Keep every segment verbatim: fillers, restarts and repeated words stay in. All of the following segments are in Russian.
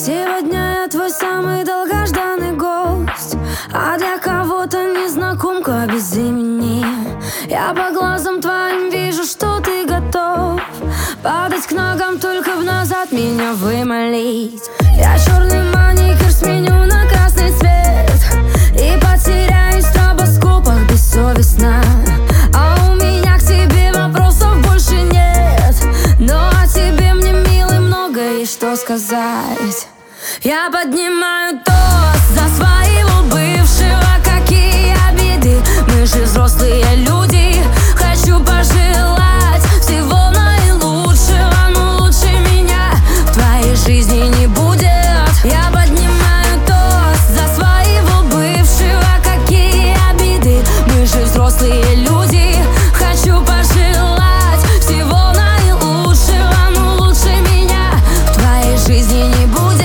Сегодня я твой самый долгожданный гость, а для кого-то незнакомка без имени. Я по глазам твоим вижу, что ты готов падать к ногам, только в назад меня вымолить. Я черный маникюр сменю на красный цвет и потеряюсь в стробоскопах бессовестно. А у меня к тебе вопросов больше нет, но о тебе мне, милый, много есть что сказать. Я поднимаю тост за своего бывшего. Какие обиды, мы же взрослые люди. Хочу пожелать всего наилучшего, но лучше меня в твоей жизни не будет. Я поднимаю тост за своего бывшего. Какие обиды, мы же взрослые люди. Хочу пожелать всего наилучшего, но лучше меня в твоей жизни не будет.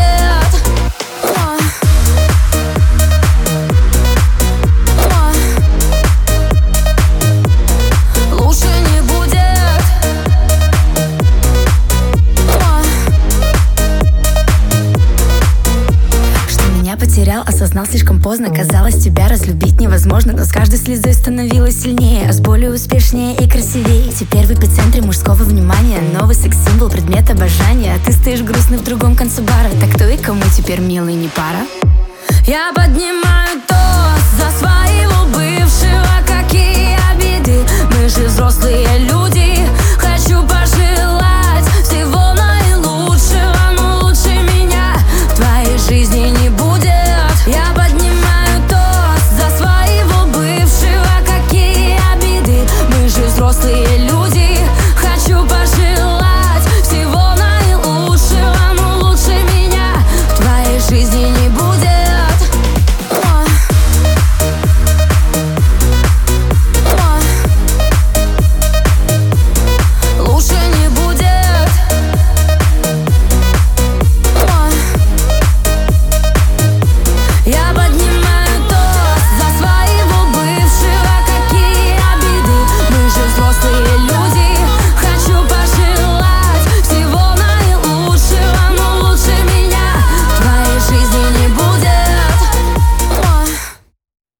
Потерял, осознал слишком поздно. Казалось, тебя разлюбить невозможно, но с каждой слезой становилась сильнее, а с болью успешнее и красивее. Теперь в эпицентре мужского внимания, новый секс-символ, предмет обожания. А ты стоишь грустный в другом конце бара. Так кто и кому теперь, милый, не пара? Я поднимаю тост за своего бывшего. Какие обиды, мы же взрослые люди.